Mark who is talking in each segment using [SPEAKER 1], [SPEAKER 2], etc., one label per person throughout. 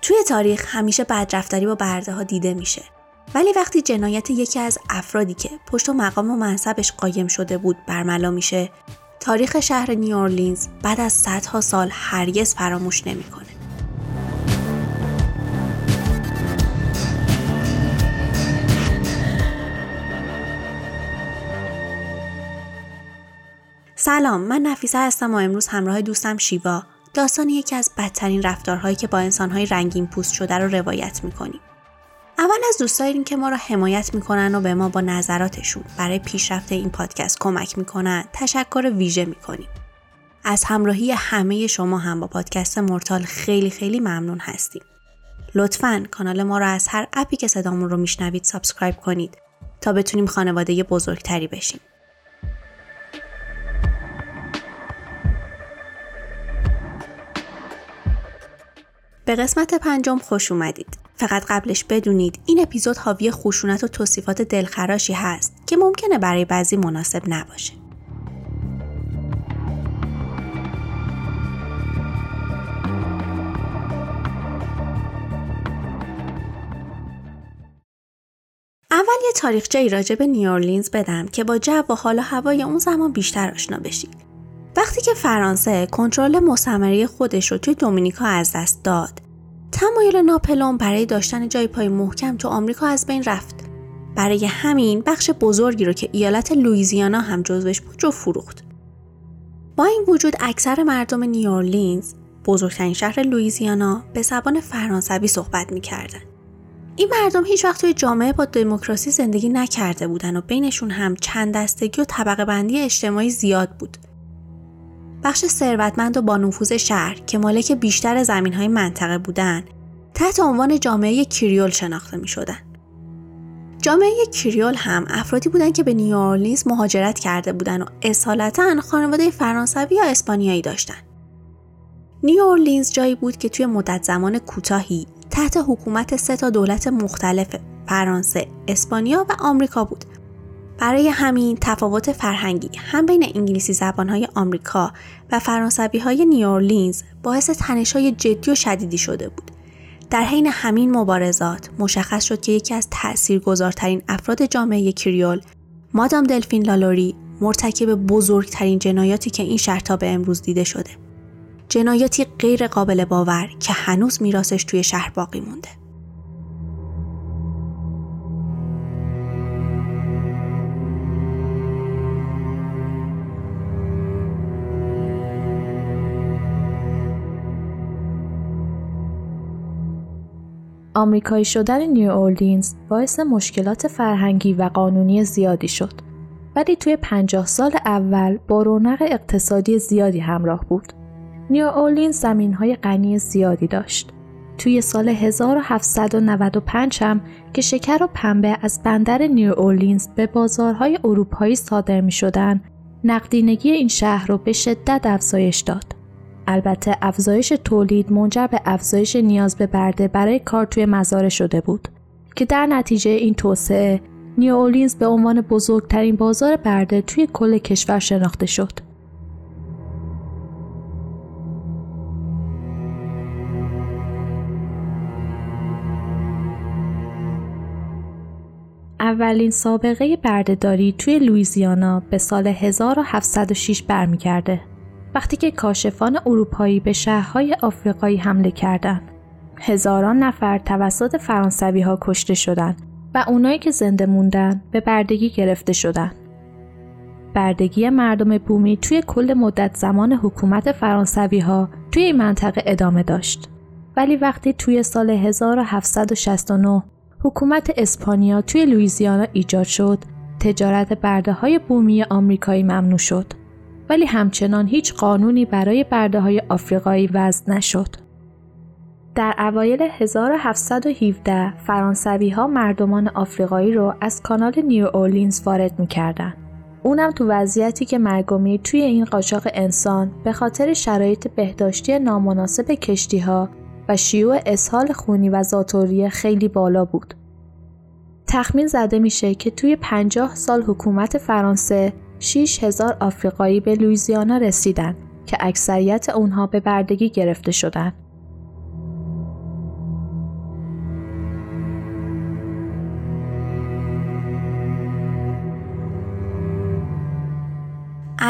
[SPEAKER 1] توی تاریخ همیشه بدرفتاری با برده‌ها دیده میشه. ولی وقتی جنایت یکی از افرادی که پشت مقام و منصبش قایم شده بود برملا میشه، تاریخ شهر نیوورلینز بعد از صدها سال هرگز فراموش نمیکنه. سلام، من نفیسه هستم و امروز همراه دوستم شیوا داستان یکی از بدترین رفتارهایی که با انسانهای رنگین پوست شده رو روایت میکنیم. اول از دوستاییم که ما رو حمایت میکنن و به ما با نظراتشون برای پیشرفت این پادکست کمک میکنن تشکر ویژه میکنیم. از همراهی همه شما هم با پادکست مورتال خیلی خیلی ممنون هستیم. لطفاً کانال ما رو از هر اپی که صدامون رو میشنوید سابسکرایب کنید تا بتونیم خانواده بزرگتری بشیم. به قسمت 5 خوش اومدید. فقط قبلش بدونید این اپیزود حاوی خشونت و توصیفات دلخراشی هست که ممکنه برای بعضی مناسب نباشه. اول یه تاریخچه‌ای راجع به نیوورلینز بدم که با جو و حال و هوای اون زمان بیشتر آشنا بشید. وقتی که فرانسه کنترل مستعمره خودش رو توی دومینیکا از دست داد، تمایل ناپلئون برای داشتن جای پای محکم تو آمریکا از بین رفت. برای همین بخش بزرگی رو که ایالت لوئیزیانا هم جزوش بود رو فروخت. با این وجود اکثر مردم نیوورلینز، بزرگترین شهر لوئیزیانا، به زبان فرانسوی صحبت می‌کردن. این مردم هیچ وقت توی جامعه با دموکراسی زندگی نکرده بودن و بینشون هم چند دستگی و طبقه بندی اجتماعی زیاد بود. بخش ثروتمند و با نفوذ شهر که مالک بیشتر زمین‌های منطقه بودن، تحت عنوان جامعه کریول شناخته می‌شدن. جامعه کریول هم افرادی بودن که به نیوورلینز مهاجرت کرده بودن و اصالتاً خانواده فرانسوی یا اسپانیایی داشتن. نیوورلینز جایی بود که توی مدت زمان کوتاهی تحت حکومت 3 دولت مختلف، فرانسه، اسپانیا و آمریکا بود. برای همین تفاوت فرهنگی هم بین انگلیسی زبانهای آمریکا و فرانسوی‌های نیوورلینز باعث تنش‌های جدی و شدیدی شده بود. در حین همین مبارزات مشخص شد که یکی از تأثیرگذارترین افراد جامعه کریول، مادام دلفین لالوری، مرتکب بزرگترین جنایاتی که این شهر تا به امروز دیده شده. جنایاتی غیر قابل باور که هنوز میراثش توی شهر باقی مونده.
[SPEAKER 2] آمریکایی شدن نیوورلینز باعث مشکلات فرهنگی و قانونی زیادی شد. ولی توی 50 سال اول با رونق اقتصادی زیادی همراه بود. نیوورلینز زمین‌های غنی زیادی داشت. توی سال 1795 هم که شکر و پنبه از بندر نیوورلینز به بازارهای اروپایی صادر می‌شدن، نقدینگی این شهر رو به شدت افزایش داد. البته افزایش تولید منجر به افزایش نیاز به برده برای کار توی مزارع شده بود که در نتیجه این توسعه نیوورلینز به عنوان بزرگترین بازار برده توی کل کشور شناخته شد. اولین سابقه بردهداری توی لوئیزیانا به سال 1706 برمیگرده. وقتی که کاشفان اروپایی به شهرهای آفریقایی حمله کردند، هزاران نفر توسط فرانسوی‌ها کشته شدند و اونایی که زنده موندن به بردگی گرفته شدند. بردگی مردم بومی توی کل مدت زمان حکومت فرانسوی‌ها توی این منطقه ادامه داشت. ولی وقتی توی سال 1769 حکومت اسپانیا توی لوئیزیانا ایجاد شد، تجارت برده‌های بومی آمریکایی ممنوع شد. ولی همچنان هیچ قانونی برای برده‌های آفریقایی وضع نشد. در اوایل 1717 فرانسوی‌ها مردمان آفریقایی رو از کانال نیوورلینز وارد می‌کردند. اونم تو وضعیتی که مرگومیر توی این قاچاق انسان به خاطر شرایط بهداشتی نامناسب کشتی‌ها و شیوع اسهال خونی و ذات‌الریه خیلی بالا بود. تخمین زده میشه که توی 50 سال حکومت فرانسه 6,000 آفریقایی به لوئیزیانا رسیدن که اکثریت اونها به بردگی گرفته شدن.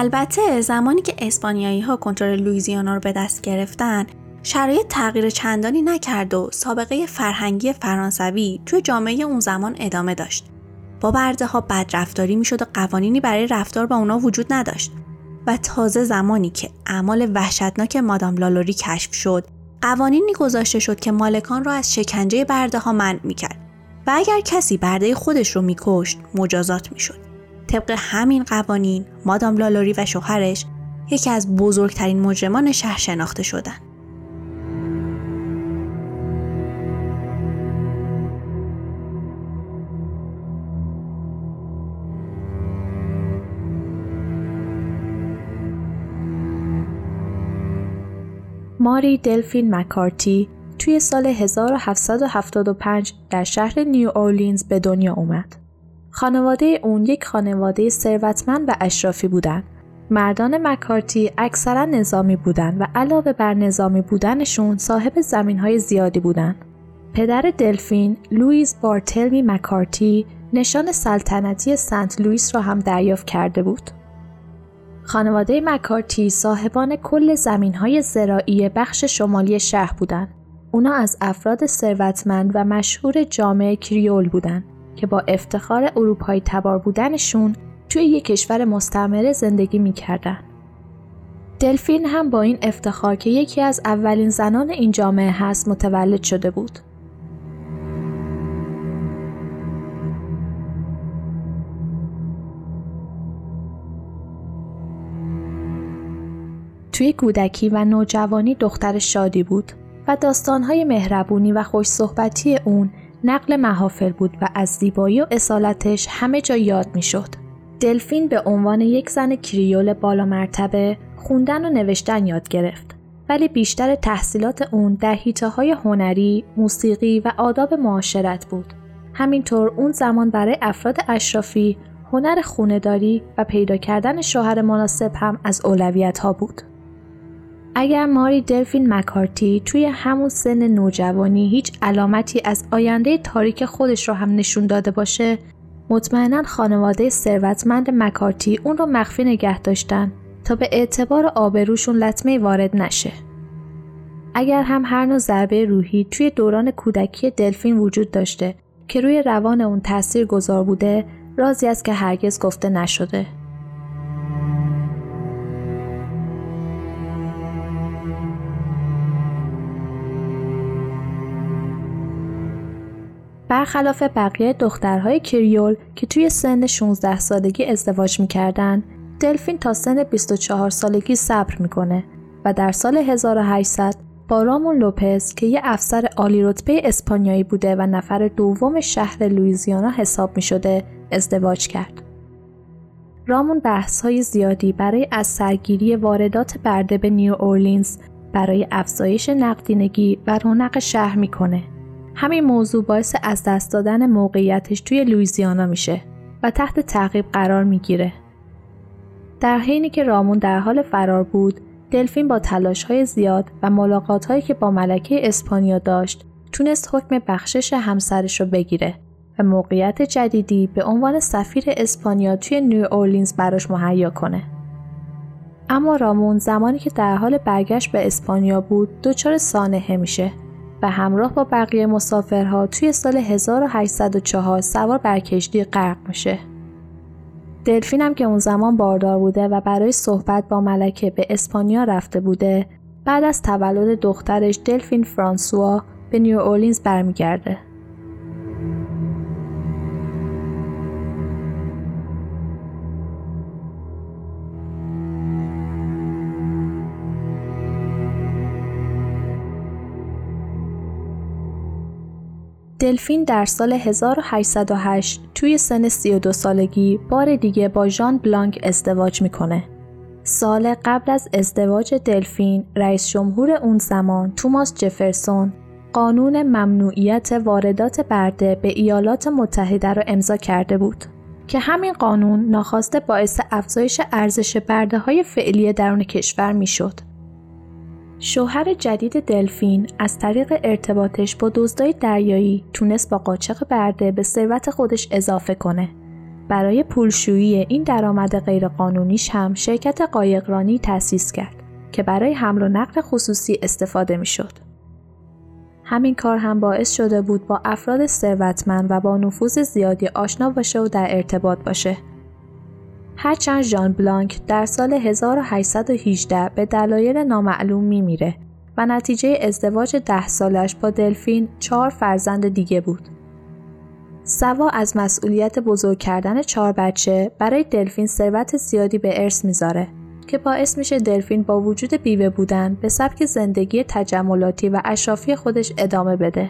[SPEAKER 1] البته زمانی که اسپانیایی‌ها کنترل لوئیزیانا رو به دست گرفتن، شرایط تغییر چندانی نکرد و سابقه فرهنگی فرانسوی توی جامعه اون زمان ادامه داشت. با برده‌ها بدرفتاری میشد و قوانینی برای رفتار با اونا وجود نداشت. و تازه زمانی که اعمال وحشتناک مادام لالوری کشف شد، قوانینی گذاشته شد که مالکان را از شکنجه برده‌ها منع می‌کرد و اگر کسی برده خودش رو می‌کشت، مجازات می‌شد. طبق همین قوانین، مادام لالوری و شوهرش یکی از بزرگترین مجرمان شهر شناخته شدند.
[SPEAKER 2] ماری دلفین مکارتی توی سال 1775 در شهر نیو اورلینز به دنیا اومد. خانواده اون یک خانواده ثروتمند و اشرافی بودن. مردان مکارتی اکثرا نظامی بودن و علاوه بر نظامی بودنشون صاحب زمین‌های زیادی بودن. پدر دلفین، لوئیس بارتلمی مکارتی، نشان سلطنتی سنت لوئیس را هم دریافت کرده بود. خانواده مکارتی صاحبان کل زمین‌های زراعی بخش شمالی شهر بودند. اونا از افراد ثروتمند و مشهور جامعه کریول بودند که با افتخار اروپایی تبار بودنشون توی یک کشور مستعمره زندگی می‌کردند. دلفین هم با این افتخار که یکی از اولین زنان این جامعه هست متولد شده بود. توی کودکی و نوجوانی دختر شادی بود و داستان‌های مهربونی و خوش صحبتی اون نقل محافل بود و از زیبایی و اصالتش همه جا یاد می‌شد. دلفین به عنوان یک زن کریول بالا مرتبه خوندن و نوشتن یاد گرفت، ولی بیشتر تحصیلات اون در حیطه‌های هنری، موسیقی و آداب معاشرت بود. همینطور اون زمان برای افراد اشرافی هنر خونه‌داری و پیدا کردن شوهر مناسب هم از اولویت‌ها بود. اگر ماری دلفین مکارتی توی همون سن نوجوانی هیچ علامتی از آینده تاریک خودش رو هم نشون داده باشه، مطمئناً خانواده ثروتمند مکارتی اون رو مخفی نگه داشتن تا به اعتبار آبروشون لطمه وارد نشه. اگر هم هر نوع ضربه روحی توی دوران کودکی دلفین وجود داشته که روی روان اون تأثیر گذار بوده، رازی است که هرگز گفته نشده. برخلاف بقیه دخترهای کریول که توی سن 16 سالگی ازدواج می‌کردن، دلفین تا سن 24 سالگی صبر می‌کنه و در سال 1800 با رامون لوپز که یه افسر عالی رتبه اسپانیایی بوده و نفر دوم شهر لوئیزیانا حساب می‌شده، ازدواج کرد. رامون بحث‌های زیادی برای از سرگیری واردات برده به نیو اورلینز برای افزایش نقدینگی و رونق شهر می‌کنه. همین موضوع باعث از دست دادن موقعیتش توی لوئیزیانا میشه و تحت تعقیب قرار میگیره. در حینی که رامون در حال فرار بود، دلفین با تلاش‌های زیاد و ملاقات‌هایی که با ملکه اسپانیا داشت، تونست حکم بخشش همسرش رو بگیره و موقعیت جدیدی به عنوان سفیر اسپانیا توی نیو اورلینز براش مهیا کنه. اما رامون زمانی که در حال برگشت به اسپانیا بود، دچار سانحه میشه و همراه با بقیه مسافرها توی سال 1804 سوار بر کشتی غرق میشه. دلفین هم که اون زمان باردار بوده و برای صحبت با ملکه به اسپانیا رفته بوده، بعد از تولد دخترش دلفین فرانسوا به نیو اورلینز برمیگرده. دلفین در سال 1808 توی سن 32 سالگی بار دیگه با ژان بلانک ازدواج میکنه. سال قبل از ازدواج دلفین، رئیس جمهور اون زمان توماس جفرسون قانون ممنوعیت واردات برده به ایالات متحده رو امضا کرده بود که همین قانون ناخواسته باعث افزایش ارزش برده‌های فعلی درون کشور میشد. شوهر جدید دلفین از طریق ارتباطش با دزدای دریایی تونست با قاچاق برده به ثروت خودش اضافه کنه برای پولشویی این درآمد غیرقانونیش هم شرکت قایقرانی تأسیس کرد که برای حمل و نقل خصوصی استفاده میشد. همین کار هم باعث شده بود با افراد ثروتمند و با نفوذ زیادی آشنا باشه و در ارتباط باشه. هرچند ژان بلانک در سال 1818 به دلایل نامعلوم میمیره و نتیجه ازدواج 10 سالش با دلفین 4 فرزند دیگه بود. سوا از مسئولیت بزرگ کردن 4 بچه، برای دلفین ثروت زیادی به ارث میذاره که باعث میشه دلفین با وجود بیوه بودن به سبک زندگی تجملاتی و اشرافی خودش ادامه بده.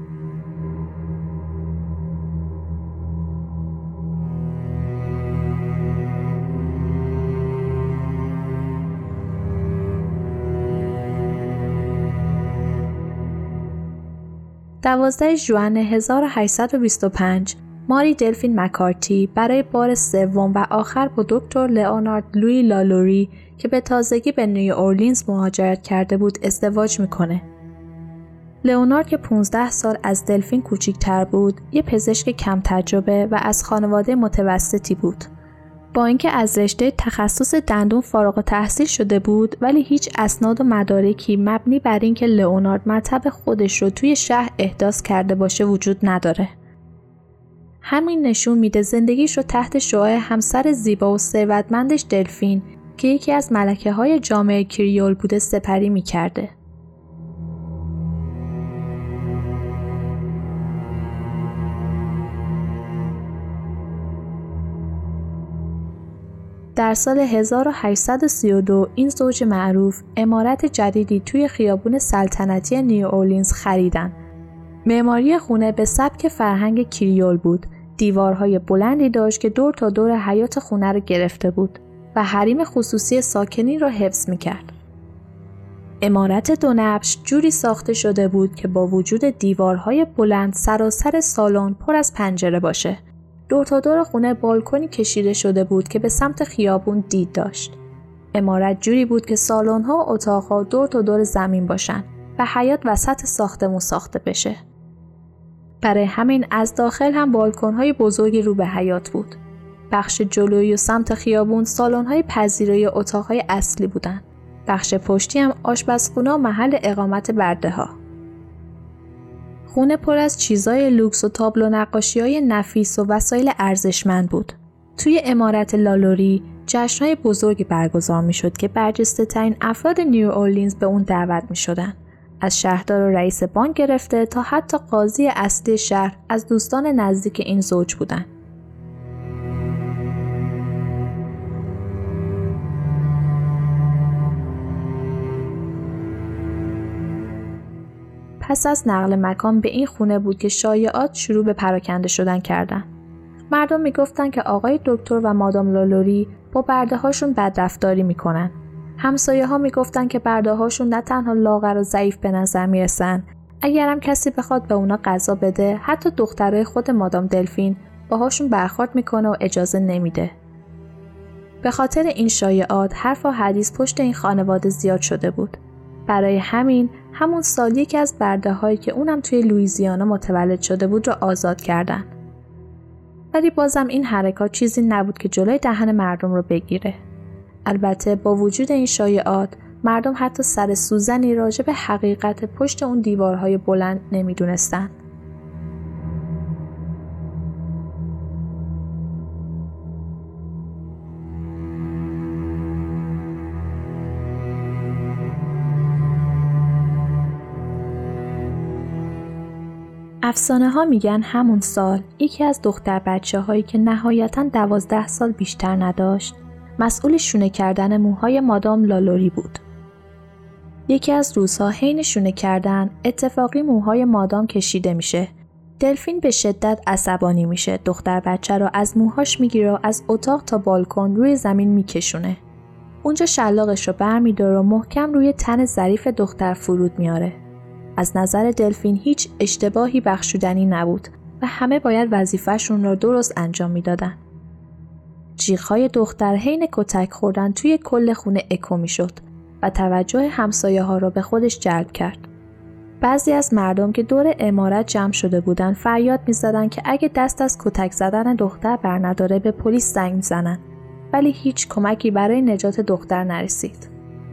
[SPEAKER 2] دوازده ژوئن 1825 ماری دلفین مکارتی برای بار سوم و آخر با دکتر لئونارد لویی لالوری که به تازگی به نیواورلینز مهاجرت کرده بود ازدواج میکنه. لئونارد که 15 سال از دلفین کوچیک‌تر بود، یه پزشک کم تجربه و از خانواده متوسطی بود. با اینکه از رشته تخصص دندون فارغ التحصیل شده بود، ولی هیچ اسناد و مدارکی مبنی بر اینکه لئونارد مطب خودش رو توی شهر احداث کرده باشه وجود نداره. همین نشون میده زندگیش رو تحت شعاع همسر زیبا و ثروتمندش دلفین که یکی از ملکه‌های جامعه کریول بوده سپری می‌کرده. در سال 1832 این زوج معروف عمارت جدیدی توی خیابون سلطنتی نیواورلینز خریدن. معماری خونه به سبک فرهنگ کریول بود. دیوارهای بلندی داشت که دور تا دور حیاط خونه رو گرفته بود و حریم خصوصی ساکنین را حفظ می‌کرد. عمارت 2 نبش جوری ساخته شده بود که با وجود دیوارهای بلند سراسر سالن پر از پنجره باشه. دور تا دور خونه بالکنی کشیده شده بود که به سمت خیابون دید داشت. عمارت جوری بود که سالن‌ها و اتاق‌ها دور تا دور زمین باشن و حیاط وسط ساختمون ساخته بشه. برای همین از داخل هم بالکن‌های بزرگی رو به حیاط بود. بخش جلویی و سمت خیابون سالن‌های پذیرایی و اتاق‌های اصلی بودن. بخش پشتی هم آشپزخونه و محل اقامت برده‌ها. خونه پر از چیزای لوکس و تابلو نقاشی‌های نفیس و وسایل ارزشمند بود. توی عمارت لالوری جشن‌های بزرگی برگزار می‌شد که برجسته‌ترین افراد نیواورلینز به اون دعوت می‌شدن. از شهردار و رئیس بانک گرفته تا حتی قاضی اصلی شهر از دوستان نزدیک این زوج بودن. پس از نقل مکان به این خونه بود که شایعات شروع به پراکنده شدن کردن. مردم میگفتن که آقای دکتر و مادام لالوری با برده هاشون بدرفتاری میکنن. همسایه ها میگفتن که برده هاشون نه تنها لاغر و ضعیف به نظر میرسن، اگرم کسی بخواد به اونا غذا بده، حتی دخترای خود مادام دلفین باهاشون برخورد میکنه و اجازه نمیده. به خاطر این شایعات حرف و حدیث پشت این خانواده زیاد شده بود. برای همون سال یکی از برده هایی که اونم توی لوئیزیانا متولد شده بود رو آزاد کردن. ولی بازم این حرکات چیزی نبود که جلوی دهن مردم رو بگیره. البته با وجود این شایعات، مردم حتی سر سوزنی راجع به حقیقت پشت اون دیوارهای بلند نمیدونستن. افسانه ها میگن همون سال یکی از دختر بچه هایی که نهایتاً 12 سال بیشتر نداشت، مسئول شونه کردن موهای مادام لالوری بود. یکی از روزها حین شونه کردن اتفاقی موهای مادام کشیده میشه. دلفین به شدت عصبانی میشه، دختر بچه رو از موهاش میگیره و از اتاق تا بالکن روی زمین میکشونه. اونجا شلاقش رو برمیداره و محکم روی تن ظریف دختر فرود میاره. از نظر دلفین هیچ اشتباهی بخشودنی نبود و همه باید وظیفه‌شون رو درست انجام میدادن. جیغ‌های دختر حین کتک خوردن توی کل خونه اکو میشد و توجه همسایه‌ها را به خودش جلب کرد. بعضی از مردم که دور عمارت جمع شده بودن فریاد می‌زدن که اگه دست از کتک زدن دختر برنداره به پلیس زنگ می‌زنن، ولی هیچ کمکی برای نجات دختر نرسید.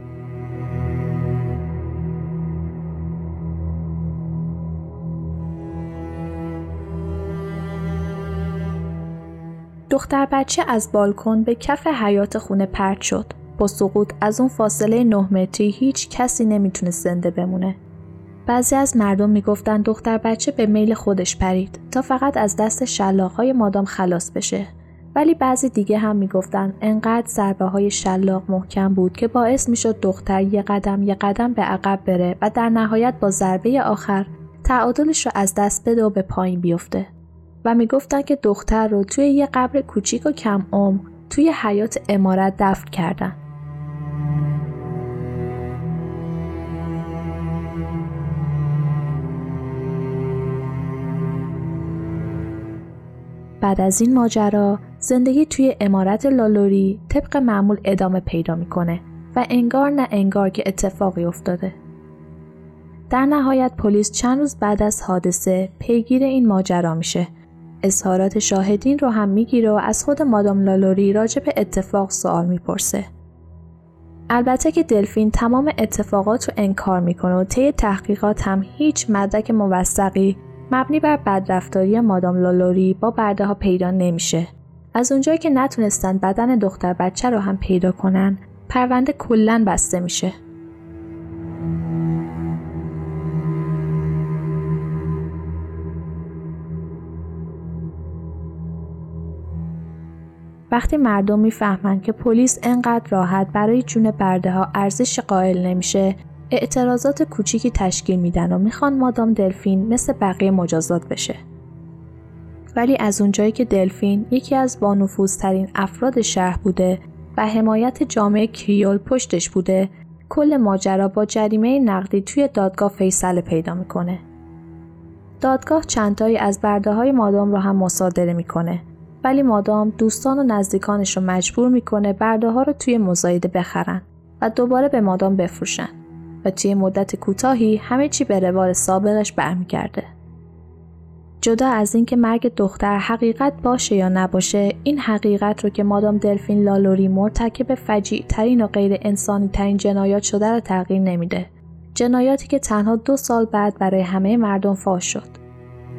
[SPEAKER 2] دختر بچه از بالکن به کف حیاط خونه پرت شد. با سقوط از اون فاصله 9 متری هیچ کسی نمیتونه زنده بمونه. بعضی از مردم میگفتن دختر بچه به میل خودش پرید تا فقط از دست شلاق‌های مادام خلاص بشه. ولی بعضی دیگه هم میگفتن انقدر ضربه‌های شلاق محکم بود که باعث میشد دختر یه قدم به عقب بره و در نهایت با ضربه آخر تعادلش رو از دست بده و به پایین بیفته. و میگفتن که دختر رو توی یه قبر کوچیک و کم عمق توی حیاط عمارت دفن کردن. بعد از این ماجرا زندگی توی عمارت لالوری طبق معمول ادامه پیدا میکنه و انگار نه انگار که اتفاقی افتاده. در نهایت پلیس چند روز بعد از حادثه پیگیر این ماجرا میشه. اظهارات شاهدین رو هم میگیره و از خود مادام لالوری راجع به اتفاق سوال میپرسه. البته که دلفین تمام اتفاقات رو انکار میکنه و طی تحقیقات هم هیچ مدرک موثقی مبنی بر بدرفتاری مادام لالوری با برده ها پیدا نمیشه. از اونجایی که نتونستن بدن دختر بچه رو هم پیدا کنن، پرونده کلاً بسته میشه. وقتی مردم میفهمن که پلیس انقدر راحت برای جون برده ها ارزش قائل نمیشه، اعتراضات کوچیکی تشکیل میدن و میخوان مادام دلفین مثل بقیه مجازات بشه. ولی از اونجایی که دلفین یکی از بانفوذترین افراد شهر بوده و حمایت جامعه کریول پشتش بوده، کل ماجرا با جریمه نقدی توی دادگاه فیصله پیدا میکنه. دادگاه چندتایی از برده های مادام رو هم مصادره میکنه، ولی مادام دوستان و نزدیکانش رو مجبور میکنه برده ها رو توی مزایده بخرن و دوباره به مادام بفروشن و توی مدت کوتاهی همه چی به روال سابقش برمیگرده. جدا از این که مرگ دختر حقیقت باشه یا نباشه، این حقیقت رو که مادام دلفین لالوری مرتکب فجیع ترین و غیر انسانی ترین جنایات شده رو تغییر نمیده. جنایاتی که تنها 2 سال بعد برای همه مردم فاش شد.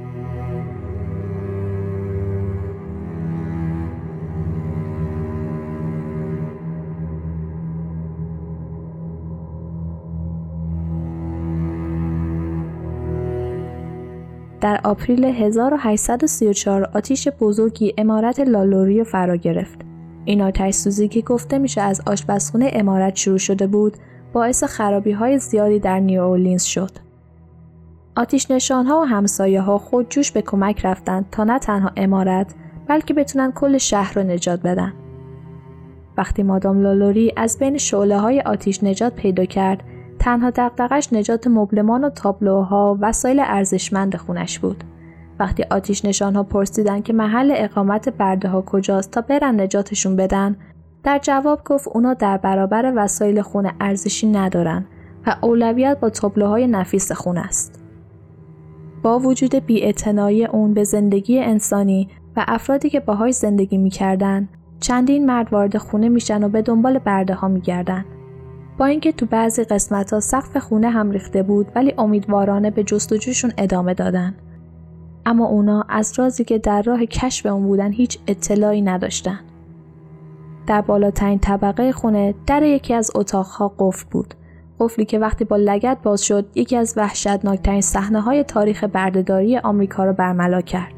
[SPEAKER 2] در آپریل 1834 آتش بزرگی عمارت لالوری فرا گرفت. این آتش سوزی که گفته میشه از آشپزخونه عمارت شروع شده بود، باعث خرابی‌های زیادی در نیواورلینز شد. آتش نشان‌ها و همسایه‌ها خودجوش به کمک رفتند تا نه تنها عمارت، بلکه بتونن کل شهر رو نجات بدن. وقتی مادام لالوری از بین شعله‌های آتش نجات پیدا کرد، تنها دغدغش نجات مبلمان و تابلوها و وسایل ارزشمند خونش بود. وقتی آتش نشان‌ها پرسیدن که محل اقامت برده ها کجاست تا برن نجاتشون بدن، در جواب گفت اونا در برابر وسایل خونه ارزشی ندارن و اولویت با تابلوهای نفیس خونه است. با وجود بی‌اعتنایی اون به زندگی انسانی و افرادی که باهاش زندگی می‌کردن، چندین مرد وارد خونه میشن و به دنبال برده ها می‌گردن. با اینکه تو بعضی قسمت‌ها سقف خونه هم ریخته بود، ولی امیدوارانه به جستجوشون ادامه دادن. اما اونا از رازی که در راه کشف اون بودن هیچ اطلاعی نداشتن. در بالاترین طبقه خونه در یکی از اتاقها قفل بود. قفلی که وقتی با لگد باز شد، یکی از وحشتناکترین صحنه‌های تاریخ بردهداری آمریکا رو برملا کرد.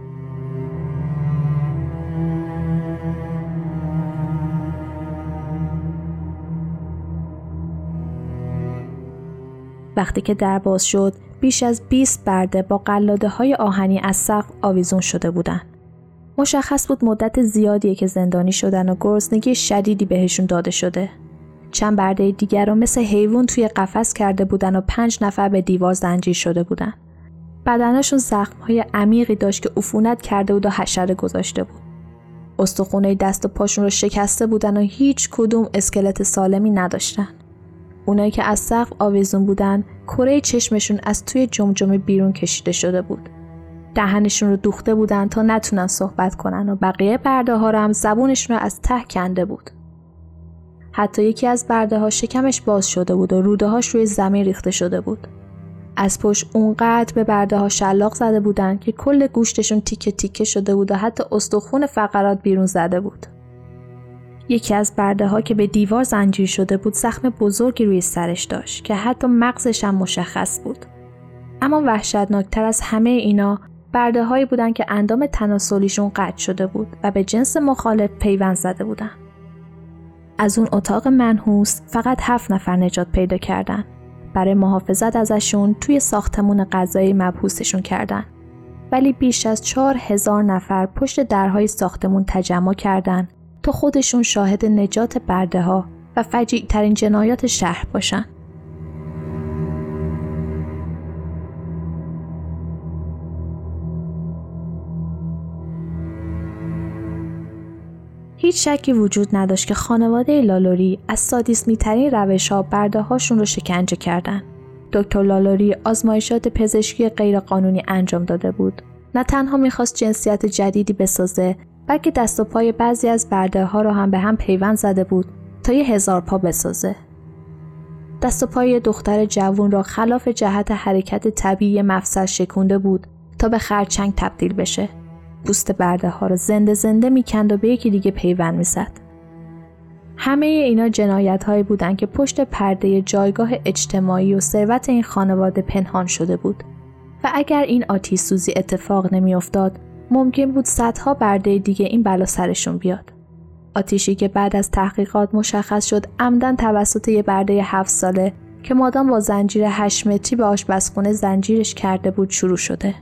[SPEAKER 2] وقتی که در باز شد، بیش از 20 برده با قلاده‌های آهنی از سقف آویزون شده بودند. مشخص بود مدت زیادیه که زندانی شدن و گرسنگی شدیدی بهشون داده شده. چند برده دیگر رو مثل حیوان توی قفس کرده بودن و 5 نفر به دیوار زنجیر شده بودن. بدنشون زخم‌های عمیقی داشت که عفونت کرده بود و حشره گذاشته بود. استخوان‌های دست و پاشون رو شکسته بودن و هیچ کدوم اسکلت سالمی نداشتن. اونایی که از سقف آویزون بودن، کره چشمشون از توی جمجمه بیرون کشیده شده بود. دهنشون رو دوخته بودن تا نتونن صحبت کنن و بقیه برده ها رو هم زبونشون رو از ته کنده بود. حتی یکی از برده ها شکمش باز شده بود و روده هاش روی زمین ریخته شده بود. از پشت اونقدر به برده ها شلاق زده بودن که کل گوشتشون تیکه تیکه شده بود و حتی استخون فقرات بیرون زده بود. یکی از برده ها که به دیوار زنجیر شده بود زخم بزرگی روی سرش داشت که حتی مغزش هم مشخص بود. اما وحشتناکتر از همه اینا برده هایی بودن که اندام تناسلیشون قطع شده بود و به جنس مخالف پیوند زده بودن. از اون اتاق منحوس فقط 7 نفر نجات پیدا کردن. برای محافظت ازشون توی ساختمون غذایی مبحوثشون کردن. ولی بیش از 4000 نفر پشت درهای ساختمون تجمع کردن تا خودشون شاهد نجات برده ها و فجیع ترین جنایات شهر باشن. هیچ شکی وجود نداشت که خانواده لالوری از سادیسمی ترین روش ها برده هاشون رو شکنجه کردن. دکتر لالوری آزمایشات پزشکی غیرقانونی انجام داده بود. نه تنها میخواست جنسیت جدیدی بسازه، بلکه دست و پای بعضی از برده ها رو هم به هم پیوند زده بود تا 1000 پا بسازه. دست و پای دختر جوان را خلاف جهت حرکت طبیعی مفصل شکونده بود تا به خرچنگ تبدیل بشه. پوست برده ها رو زنده میکند و به یکی دیگه پیوند میزد. همه اینا جنایت هایی بودن که پشت پرده جایگاه اجتماعی و ثروت این خانواده پنهان شده بود و اگر این آتش سوزی اتفاق نمی افتاد ممکن بود صدها برده دیگه این بلا سرشون بیاد. آتشی که بعد از تحقیقات مشخص شد عمدن توسط یه برده 7 ساله که مادام با زنجیر 8 متری به آشپزخونه زنجیرش کرده بود شروع شده.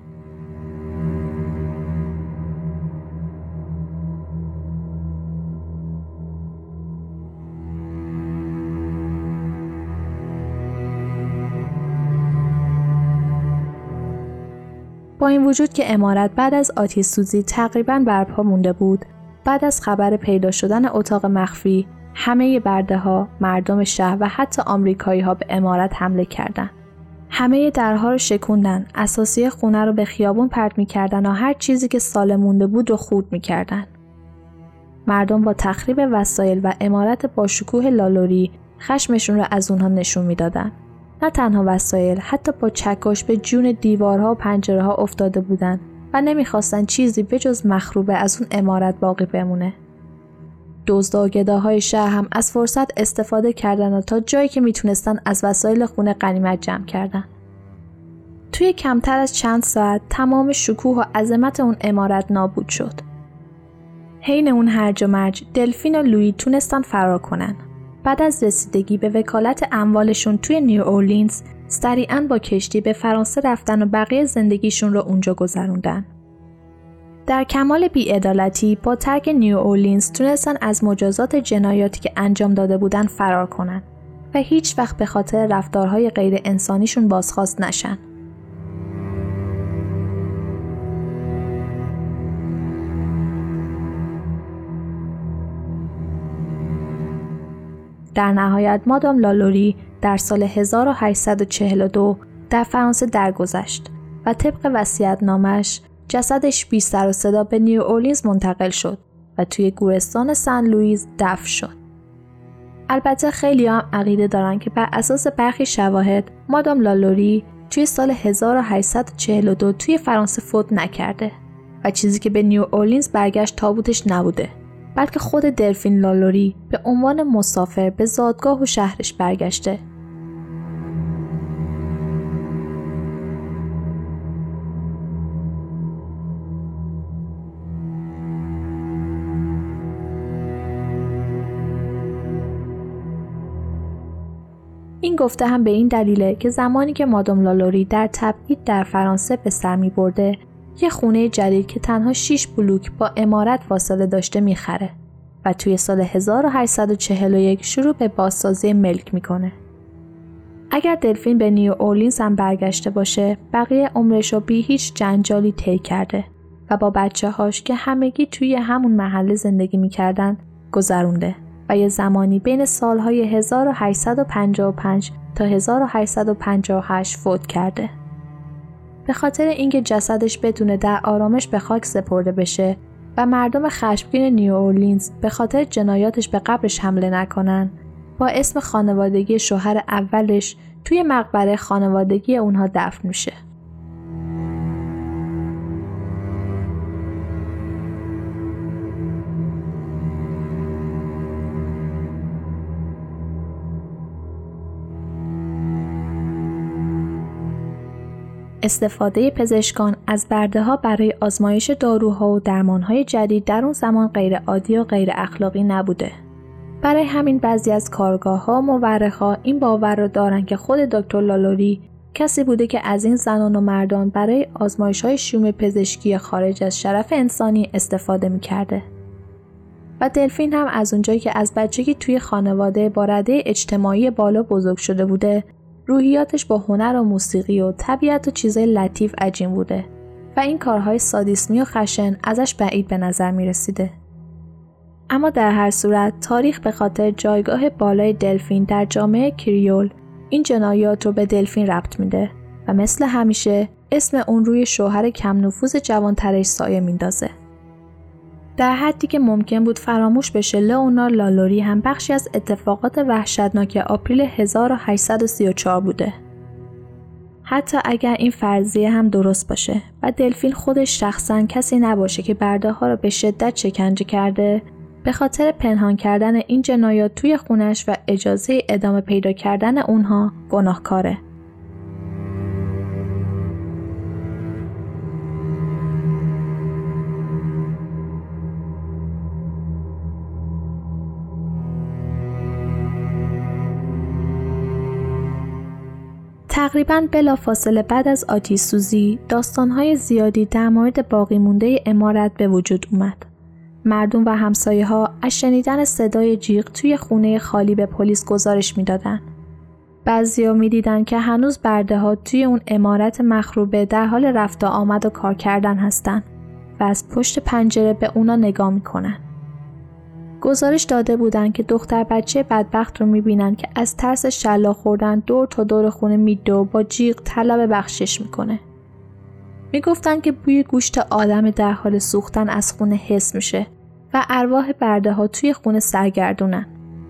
[SPEAKER 2] با این وجود که عمارت بعد از آتش سوزی تقریباً برپا مونده بود، بعد از خبر پیدا شدن اتاق مخفی، همه برده ها، مردم شهر و حتی آمریکایی ها به عمارت حمله کردند. همه درها رو شکوندن، اساسی خونه رو به خیابون پرت می‌کردن و هر چیزی که سالم مونده بود رو خورد می‌کردن. مردم با تخریب وسایل و عمارت با شکوه لالوری خشمشون رو از اونها نشون میدادن. نه تنها وسایل، حتی با چکش به جون دیوارها و پنجره‌ها افتاده بودن و نمیخواستن چیزی بجز مخروبه از اون عمارت باقی بمونه. دزدا و گداهای شهر هم از فرصت استفاده کردن و تا جایی که میتونستن از وسایل خونه غنیمت جمع کردن. توی کمتر از چند ساعت تمام شکوه و عظمت اون عمارت نابود شد. حین اون هرج و مرج، دلفین و لویی تونستن فرار کنن. بعد از رسیدگی به وکالت اموالشون توی نیواورلینز، سریعاً با کشتی به فرانسه رفتن و بقیه زندگیشون رو اونجا گذروندن. در کمال بی‌عدالتی با ترک نیواورلینز تونستن از مجازات جنایاتی که انجام داده بودن فرار کنن و هیچ وقت به خاطر رفتارهای غیر انسانیشون بازخواست نشن. در نهایت مادام لالوری در سال 1842 در فرانسه درگذشت و طبق وصیت‌نامه‌اش جسدش بی سر و صدا به نیواورلینز منتقل شد و توی گورستان سن لوئیس دفن شد. البته خیلی هم عقیده دارن که بر اساس برخی شواهد مادام لالوری توی سال 1842 توی فرانسه فوت نکرده و چیزی که به نیواورلینز برگشت تابوتش نبوده، بلکه خود دلفین لالوری به عنوان مسافر به زادگاه و شهرش برگشته. این گفته هم به این دلیله که زمانی که مادام لالوری در تبعید در فرانسه به سر می برده، یه خونه جدید که تنها 6 بلوک با عمارت فاصله داشته میخره و توی سال 1841 شروع به بازسازی ملک میکنه. اگر دلفین به نیواورلینز هم برگشته باشه، بقیه عمرش رو بی هیچ جنجالی طی کرده و با بچه‌هاش که همگی توی همون محله زندگی میکردن گذرونده. و یه زمانی بین سالهای 1855 تا 1858 فوت کرده. به خاطر اینکه جسدش بتونه در آرامش به خاک سپرده بشه و مردم خشمگین نیواورلینز به خاطر جنایاتش به قبرش حمله نکنن، با اسم خانوادگی شوهر اولش توی مقبره خانوادگی اونها دفن میشه. استفاده پزشکان از برده‌ها برای آزمایش داروها و درمانهای جدید در اون زمان غیر عادی و غیر اخلاقی نبوده. برای همین بعضی از کارگاه‌ها و مورخ‌ها این باور رو دارن که خود دکتر لالوری کسی بوده که از این زنان و مردان برای آزمایش‌های شیوم پزشکی خارج از شرف انسانی استفاده می‌کرده. و دلفین هم از اونجایی که از بچگی توی خانواده با رده اجتماعی بالا بزرگ شده بوده، روحیاتش با هنر و موسیقی و طبیعت و چیزای لطیف عجین بوده و این کارهای سادیسمی و خشن ازش بعید به نظر می رسیده. اما در هر صورت تاریخ به خاطر جایگاه بالای دلفین در جامعه کریول این جنایات رو به دلفین ربط میده و مثل همیشه اسم اون روی شوهر کم نفوذ جوانترش سایه میندازه. در حدی که ممکن بود فراموش بشه لئونار لالوری هم بخشی از اتفاقات وحشتناک آپریل 1834 بوده. حتی اگر این فرضیه هم درست باشه و دلفین خودش شخصاً کسی نباشه که برده‌ها رو به شدت شکنجه کرده، به خاطر پنهان کردن این جنایات توی خونش و اجازه ادامه پیدا کردن اونها گناهکاره. تقریباً بلافاصله بعد از آتش سوزی داستان‌های زیادی در مورد باقی مونده عمارت به وجود اومد. مردم و همسایه‌ها از شنیدن صدای جیغ توی خونه خالی به پلیس گزارش میدادن. بعضیا میدیدن که هنوز برده‌ها توی اون عمارت مخروبه در حال رفت و آمد و کار کردن هستن و از پشت پنجره به اونا نگاه میکنن. گزارش داده بودن که دختر بچه بدبخت رو میبینن که از ترس شلاق خوردن دور تا دور خونه میدوه و با جیغ طلب بخشش میکنه. میگفتن که بوی گوشت آدم در حال سوختن از خونه حس میشه و ارواح برده ها توی خونه سرگردونن.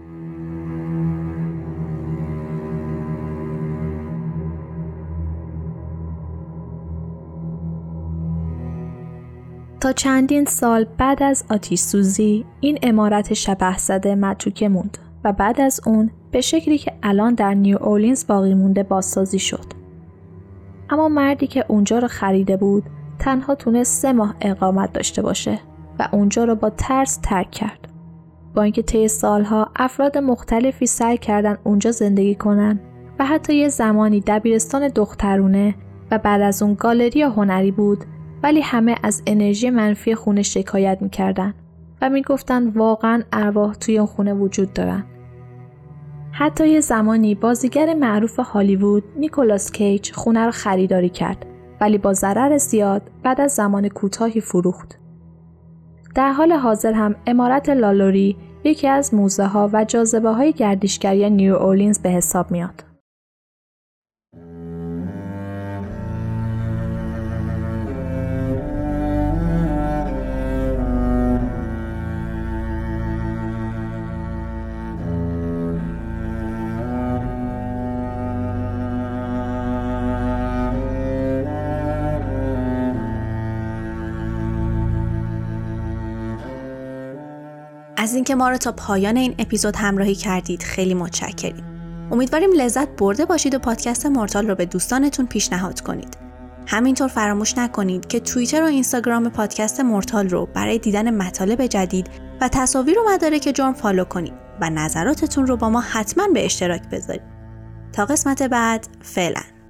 [SPEAKER 2] تا چندین سال بعد از آتش سوزی این عمارت شبح زده متروکه موند و بعد از اون به شکلی که الان در نیواورلینز باقی مونده بازسازی شد. اما مردی که اونجا رو خریده بود تنها تونست 3 ماه اقامت داشته باشه و اونجا رو با ترس ترک کرد. با اینکه طی سالها افراد مختلفی سعی کردن اونجا زندگی کنن و حتی یه زمانی دبیرستان دخترونه و بعد از اون گالری هنری بود، ولی همه از انرژی منفی خونه شکایت میکردن و میگفتن واقعا ارواح توی اون خونه وجود دارن. حتی یه زمانی بازیگر معروف هالیوود نیکولاس کیج خونه رو خریداری کرد، ولی با ضرر زیاد بعد از زمان کوتاهی فروخت. در حال حاضر هم عمارت لالوری یکی از موزه ها و جاذبه های گردشگری نیواورلینز به حساب میاد.
[SPEAKER 1] از اینکه ما رو تا پایان این اپیزود همراهی کردید خیلی متشکریم. امیدواریم لذت برده باشید و پادکست مورتال رو به دوستانتون پیشنهاد کنید. همینطور فراموش نکنید که توییتر و اینستاگرام پادکست مورتال رو برای دیدن مطالب جدید و تصاویر و مدارک جرم فالو کنید و نظراتتون رو با ما حتما به اشتراک بذارید. تا قسمت بعد، فعلا.